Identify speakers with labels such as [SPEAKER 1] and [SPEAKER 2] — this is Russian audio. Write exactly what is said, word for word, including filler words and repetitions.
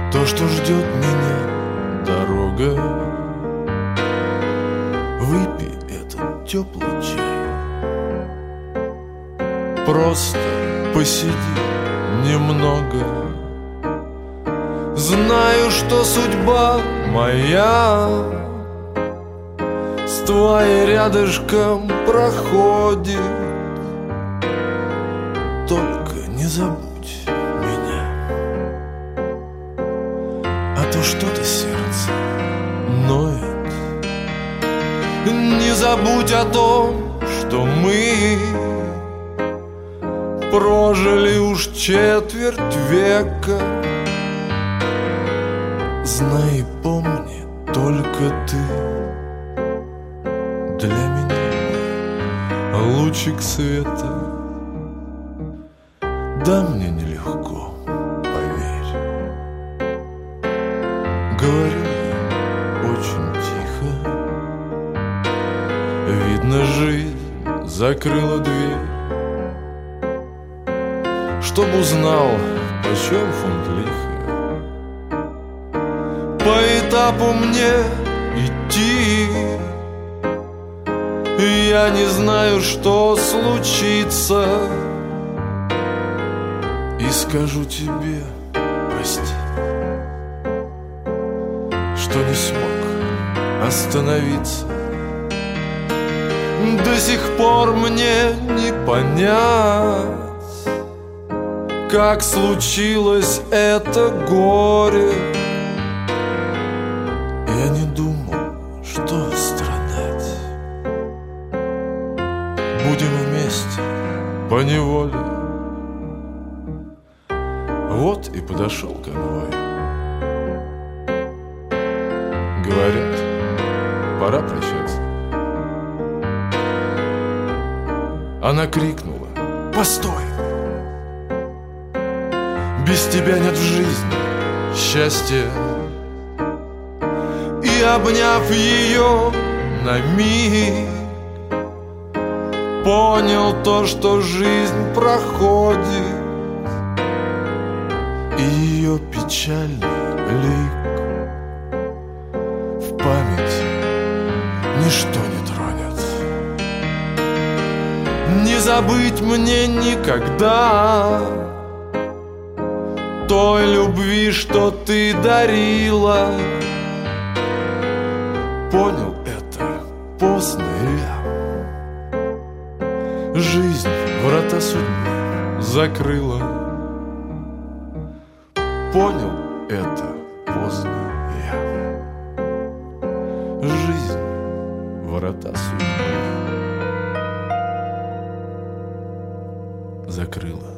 [SPEAKER 1] то, что ждет меня дорога. Выпей этот теплый чай, просто посиди немного. Знаю, что судьба моя с твоей рядышком проходит. Только не забудь меня, а то что-то сердце ноет. Не забудь о том, что мы прожили уж четверть века. Знай и помни, только ты для меня лучик света. Да, мне нелегко, поверь. Говорю я очень тихо. Видно, жизнь закрыла дверь. Чтоб узнал, почем фунт лиха. По этапу мне идти. Я не знаю, что случится, и скажу тебе прости, что не смог остановиться. До сих пор мне не понять, как случилось это горе. Я не думал, что страдать. Будем вместе поневоле. Вот и подошел конвой. Говорят, пора прощаться. Она крикнула: постой! Без тебя нет в жизни счастья. И обняв ее на миг, понял то, что жизнь проходит, и ее печальный лик в памяти ничто не тронет. Не забыть мне никогда той любви, что ты дарила. Понял это поздно я. Жизнь врата судьбы закрыла. Понял это поздно я. Жизнь врата судьбы закрыла.